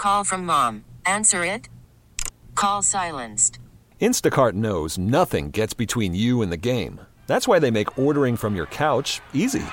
call from mom. Answer it. Call silenced. Instacart knows nothing gets between you and the game. That's why they make ordering from your couch easy.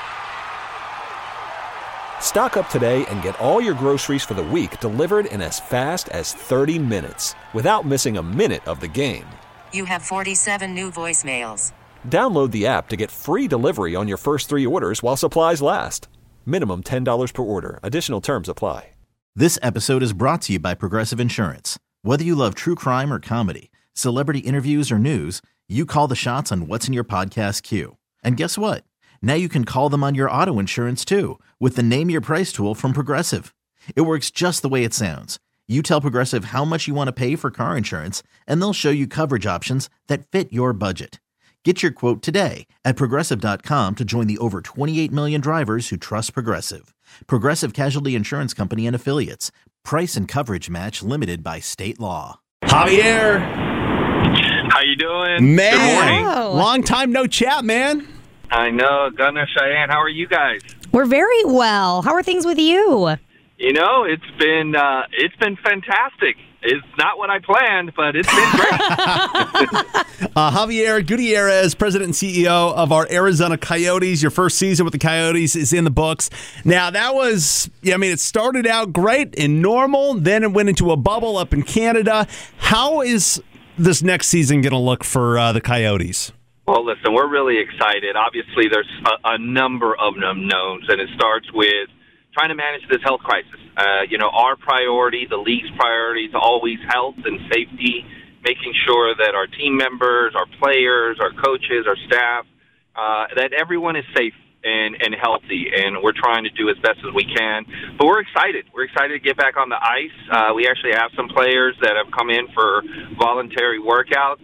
Stock up today and get all your groceries for the week delivered in as fast as 30 minutes without missing a minute of the game. You have 47 new voicemails. Download the app to get free delivery on your first 3 orders while supplies last. Minimum $10 per order. Additional terms apply. This episode is brought to you by Progressive Insurance. Whether you love true crime or comedy, celebrity interviews or news, you call the shots on what's in your podcast queue. And guess what? Now you can call them on your auto insurance too with the Name Your Price tool from Progressive. It works just the way it sounds. You tell Progressive how much you want to pay for car insurance, and they'll show you coverage options that fit your budget. Get your quote today at Progressive.com to join the over 28 million drivers who trust Progressive. Progressive Casualty Insurance Company and Affiliates. Price and coverage match limited by state law. Javier. How you doing? Man, Good morning. long time no chat, man. I know. Gunnar, Cheyenne, how are you guys? We're very well. How are things with you? You know, it's been fantastic. It's not what I planned, but it's been great. Javier Gutierrez, President and CEO of our Arizona Coyotes. Your first season with the Coyotes is in the books. Now, that was, it started out great and normal, then it went into a bubble up in Canada. How is this next season going to look for the Coyotes? Well, listen, we're really excited. Obviously, there's a number of unknowns, and it starts with trying to manage this health crisis. Our priority, the league's priority, is always health and safety, making sure that our team members, our players, our coaches, our staff, that everyone is safe and healthy, and we're trying to do as best as we can. But we're excited. We're excited to get back on the ice. We actually have some players that have come in for voluntary workout.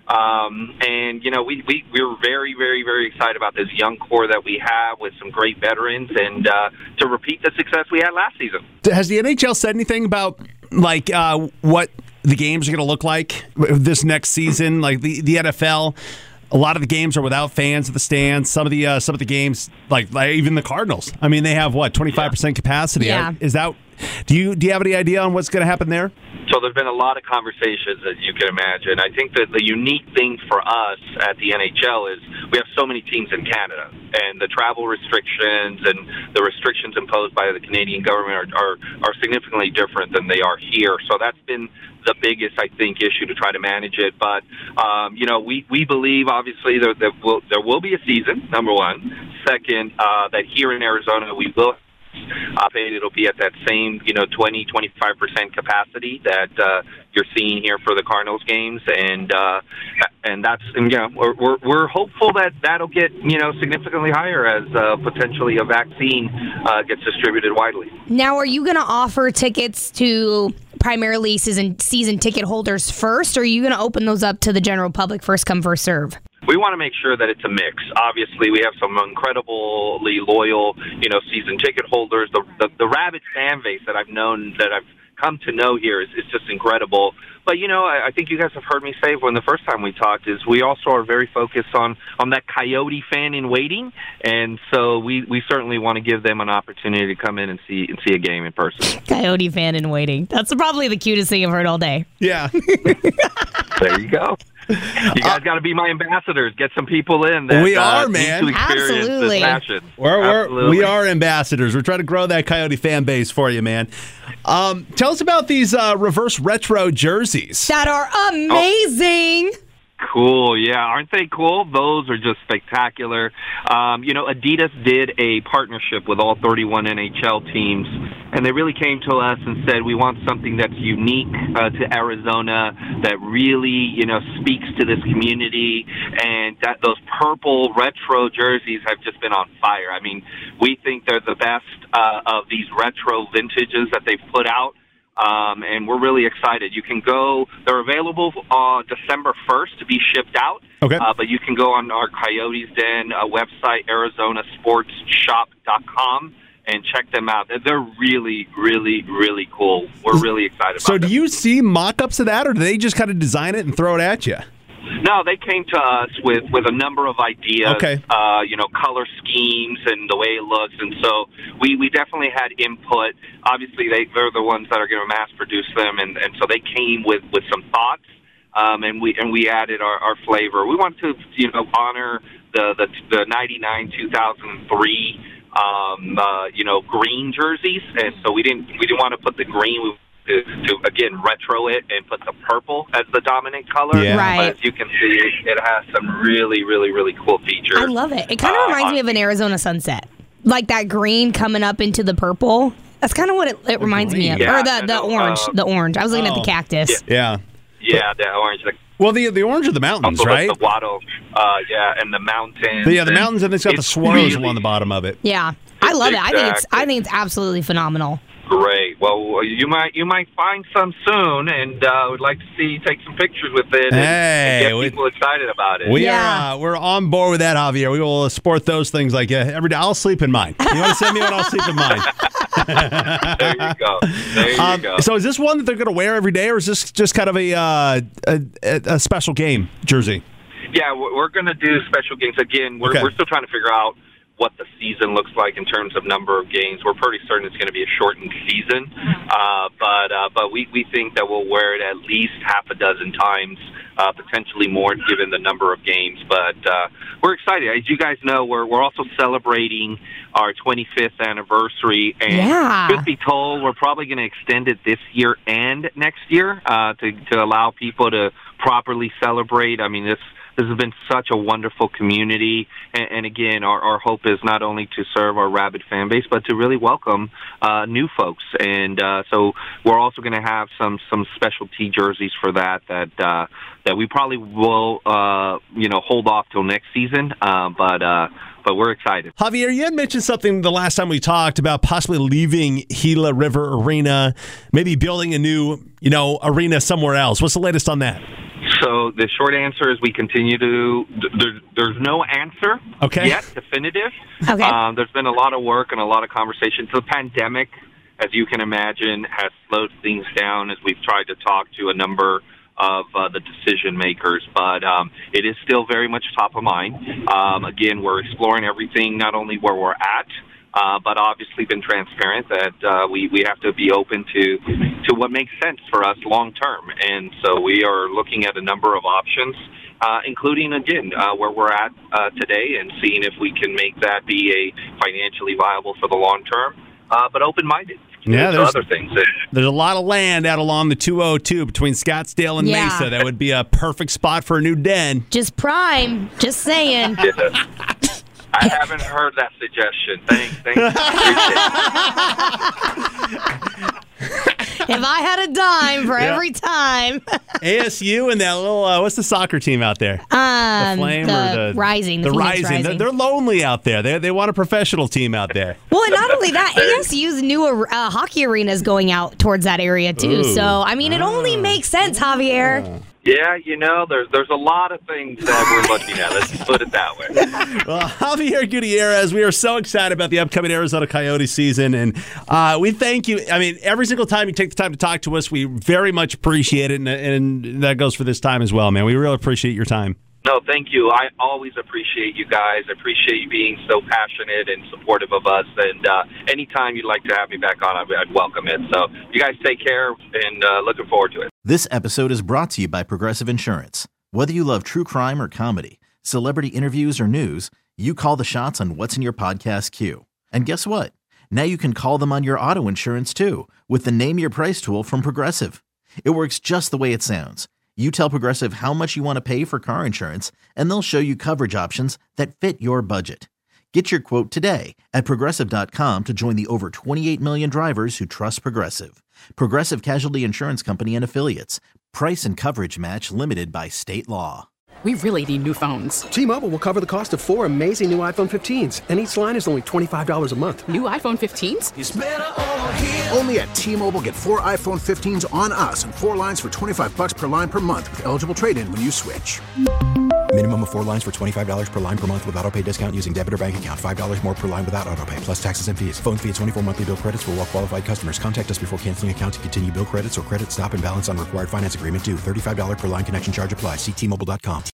We're very, very, very excited about this young core that we have with some great veterans and to repeat the success we had last season. Has the NHL said anything about what the games are going to look like this next season? Like the NFL, a lot of the games are without fans at the stands. Some of the games, like even the Cardinals. I mean, they have 25% capacity. Yeah. Is that? Do you have any idea on what's going to happen there? So there's been a lot of conversations, as you can imagine. I think that the unique thing for us at the NHL is we have so many teams in Canada, and the travel restrictions and the restrictions imposed by the Canadian government are significantly different than they are here. So that's been the biggest, I think, issue to try to manage it. But, we believe, obviously, there will be a season, number one. Second, that here in Arizona we will it'll be at that same 20-25% capacity that you're seeing here for the Cardinals games, and that's we're hopeful that that'll get significantly higher as potentially a vaccine gets distributed widely. Now, are you going to offer tickets to primarily season ticket holders first, or are you going to open those up to the general public, first come, first serve? We want to make sure that it's a mix. Obviously, we have some incredibly loyal, season ticket holders. The rabid fan base that I've come to know here is just incredible. But, I think you guys have heard me say when the first time we talked is we also are very focused on that Coyote fan in waiting. And so we certainly want to give them an opportunity to come in and see a game in person. Coyote fan in waiting. That's probably the cutest thing I've heard all day. Yeah. There you go. You guys got to be my ambassadors. Get some people in that we are, man. need to experience Absolutely. this passion. We are ambassadors. We're trying to grow that Coyote fan base for you, man. Tell us about these reverse retro jerseys. That are amazing. Cool, yeah. Aren't they cool? Those are just spectacular. Adidas did a partnership with all 31 NHL teams, and they really came to us and said, we want something that's unique to Arizona, that really, speaks to this community, and that those purple retro jerseys have just been on fire. I mean, we think they're the best of these retro vintages that they've put out. And we're really excited. You can go, they're available December 1st to be shipped out. Okay. But you can go on our Coyotes Den website, ArizonaSportsShop.com, and check them out. They're really, really, really cool. We're really excited about So them. do you see mock-ups of that, or do they just kind of design it and throw it at you? No, they came to us with a number of ideas, Okay. Color schemes and the way it looks. And so we definitely had input. Obviously, they're the ones that are going to mass produce them. And so they came with some thoughts, and we added our flavor. We want to, honor the 99, 2003, green jerseys. And so we didn't want to put the green. To again retro it and put the purple as the dominant color. Yeah. Right. But as you can see, it has some really, really, really cool features. I love it. It kind of reminds me of an Arizona sunset, like that green coming up into the purple. That's kind of what it reminds me of. Yeah, or the orange. The orange. I was looking at the cactus. Yeah. Yeah, the orange. Well, the orange of the mountains, Also right? The wattle, and the mountains. The mountains, and it's got the swirls really along the bottom of it. Yeah. I love it. Exactly. I think it's absolutely phenomenal. Great. Well, you might find some soon, and would like to see you take some pictures with it and get people excited about it. We're on board with that, Javier. We will sport those things like every day. I'll sleep in mine. You want to send me one? I'll sleep in mine. There you go. There you go. So is this one that they're going to wear every day, or is this just kind of a special game jersey? Yeah, we're going to do special games. Again, we're still trying to figure out what the season looks like in terms of number of games. We're pretty certain it's going to be a shortened season, but we think that we'll wear it at least half a dozen times, potentially more given the number of games. But we're excited. As you guys know, we're also celebrating our 25th anniversary, and truth be told, we're probably going to extend it this year and next year to allow people to properly celebrate. I mean, this has been such a wonderful community, and again, our hope is not only to serve our rabid fan base, but to really welcome new folks. And so we're also going to have some specialty jerseys for that we probably will hold off till next season, but we're excited. Javier, you had mentioned something the last time we talked about possibly leaving Gila River Arena, maybe building a new arena somewhere else. What's the latest on that? So the short answer is we continue to. There's no answer yet, definitive. Okay. There's been a lot of work and a lot of conversation. So the pandemic, as you can imagine, has slowed things down as we've tried to talk to a number of the decision makers, but it is still very much top of mind. Again, we're exploring everything, not only where we're at, but obviously been transparent that we have to be open to what makes sense for us long term. And so we are looking at a number of options, including, again, where we're at today and seeing if we can make that be a financially viable for the long term, but open-minded. Yeah, there's other things. There's a lot of land out along the 202 between Scottsdale and Mesa. That would be a perfect spot for a new den. Just prime. Just saying. Yeah. I haven't heard that suggestion. Thanks. If I had a dime for every time. ASU and that little, what's the soccer team out there? The Flame or the Rising. The Rising. They're lonely out there. They want a professional team out there. Well, and not only that, ASU's new hockey arena is going out towards that area, too. Ooh. So, I mean, it only makes sense, Javier. Yeah, there's a lot of things that we're looking at. Let's put it that way. Well, Javier Gutierrez, we are so excited about the upcoming Arizona Coyote season, and we thank you. I mean, every single time you take the time to talk to us, we very much appreciate it, and that goes for this time as well, man. We really appreciate your time. No, thank you. I always appreciate you guys. I appreciate you being so passionate and supportive of us. And anytime you'd like to have me back on, I'd welcome it. So you guys take care, and looking forward to it. This episode is brought to you by Progressive Insurance. Whether you love true crime or comedy, celebrity interviews or news, you call the shots on what's in your podcast queue. And guess what? Now you can call them on your auto insurance too with the Name Your Price tool from Progressive. It works just the way it sounds. You tell Progressive how much you want to pay for car insurance, and they'll show you coverage options that fit your budget. Get your quote today at Progressive.com to join the over 28 million drivers who trust Progressive. Progressive Casualty Insurance Company and Affiliates. Price and coverage match limited by state law. We really need new phones. T-Mobile will cover the cost of 4 amazing new iPhone 15s, and each line is only $25 a month. New iPhone 15s? It's better over here. Only at T-Mobile, get 4 iPhone 15s on us and 4 lines for $25 per line per month with eligible trade-in when you switch. Minimum of 4 lines for $25 per line per month with autopay discount using debit or bank account. $5 more per line without autopay, plus taxes and fees. Phone fee at 24 monthly bill credits for well qualified customers. Contact us before canceling account to continue bill credits or credit stop and balance on required finance agreement due. $35 per line connection charge applies. See T-Mobile.com.